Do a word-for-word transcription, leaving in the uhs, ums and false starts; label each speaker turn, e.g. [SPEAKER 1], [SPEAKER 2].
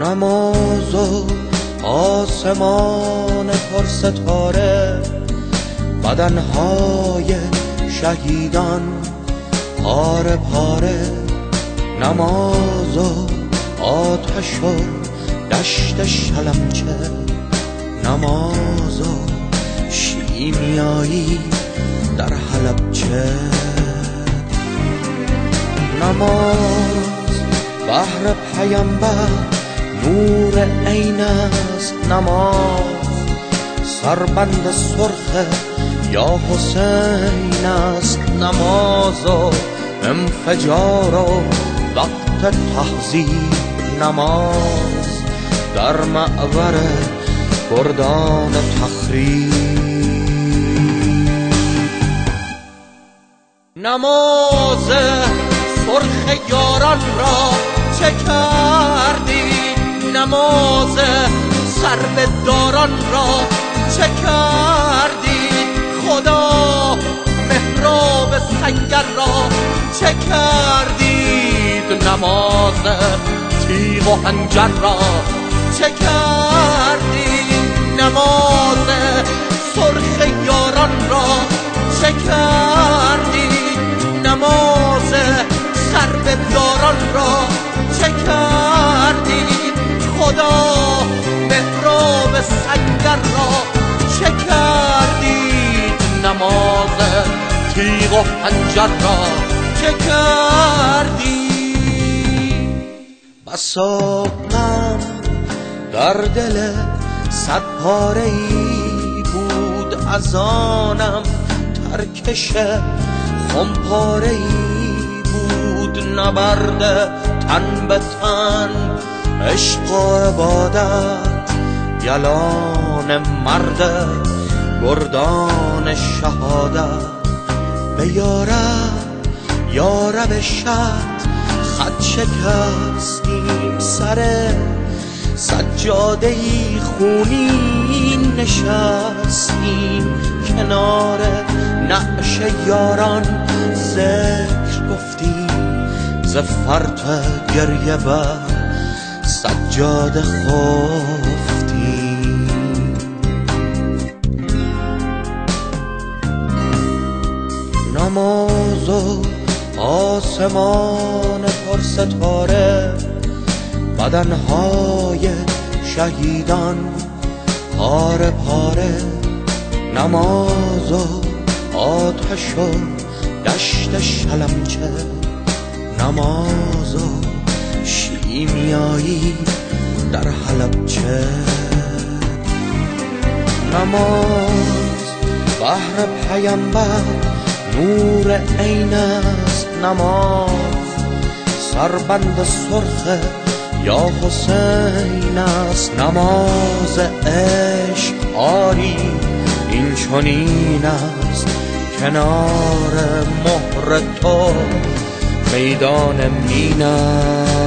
[SPEAKER 1] نماز و آسمان پر ستاره، بدنهای شهیدان پاره پاره، نماز و آتش و دشت شلمچه، نماز و شیمیایی در حلبچه، نماز بحر پیامبر نور عین است، نماز سربند سرخ یا حسین است، نماز و انفجار و وقت تهذیب، نماز در معبر گردان تخریب، نماز سرخ یاران را چه کردی، نماز سربداران را چه کردی، خدا محراب سنگر را چه کردید، نماز تیغ و حنجر را چه کردید، نماز سرخ یاران را چه کردید، نماز سربداران را چه کردید، خدا محراب سنگر را چه کردید، نماز تیغ و حنجر را چه کردید. بسا غم در دل صد پاره ای بود، از آنم ترکش خمپاره ای بود، نبرد تن به تن عشق و عبادت، یلان مرد گردان شهادت، به یارب یارب شد خط شکستیم، سر سجادهی خونین نشستیم، کنار نعش یاران ذکر گفتیم، ز فرط گریه بر سجاده خفتیم، نماز و آسمان پر ستاره، بدنهای شهیدان پاره پاره، نماز و آتش و دشت شلمچه، نماز و شیمیایی در حلبچه، نماز بحر پیامبر نور عین است، نماز سربند سرخ یا حسین است، نماز عشق آری این چنین است، کنار مهر تو میدان مین است.